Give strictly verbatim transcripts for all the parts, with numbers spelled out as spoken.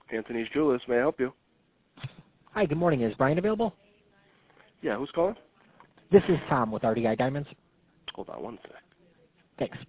Anthony's Jewelers. May I help you? Hi, good morning. Is Brian available? Yeah, who's calling? This is Tom with R D I Diamonds. Hold on one sec. Thanks.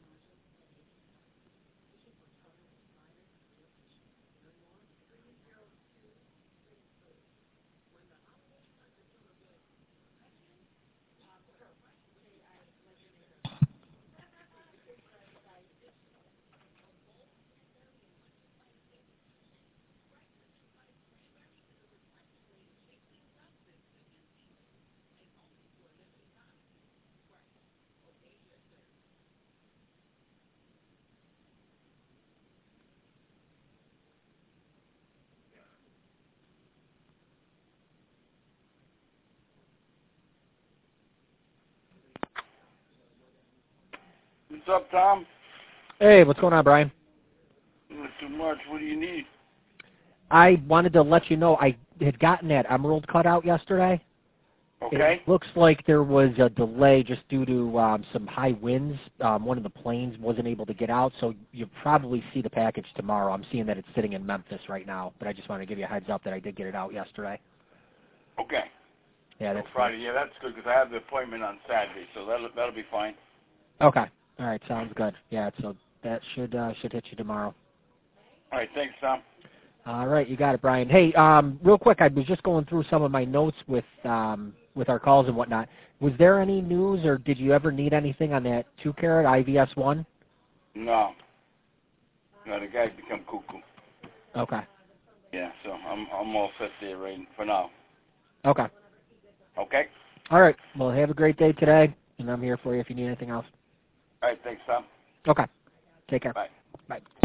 What's up, Tom? Hey, what's going on, Brian? Not too much. What do you need? I wanted to let you know I had gotten that emerald cut out yesterday. Okay. It looks like there was a delay just due to um, some high winds. Um, one of the planes wasn't able to get out, so you'll probably see the package tomorrow. I'm seeing that it's sitting in Memphis right now, but I just wanted to give you a heads up that I did get it out yesterday. Okay. Yeah, So that's Friday. Yeah, that's good because I have the appointment on Saturday, so that'll that'll be fine. Okay. All right, sounds good. Yeah, so that should uh, should hit you tomorrow. All right. Thanks, Tom. All right, you got it, Brian. Hey, um, real quick, I was just going through some of my notes with um, with our calls and whatnot. Was there any news, or did you ever need anything on that two carat I V S one? No. No, the guy's become cuckoo. Okay. Yeah, so I'm I'm all set there right for now. Okay. Okay. All right. Well, have a great day today, and I'm here for you if you need anything else. All right. Thanks, Tom. Okay. Take care. Bye. Bye.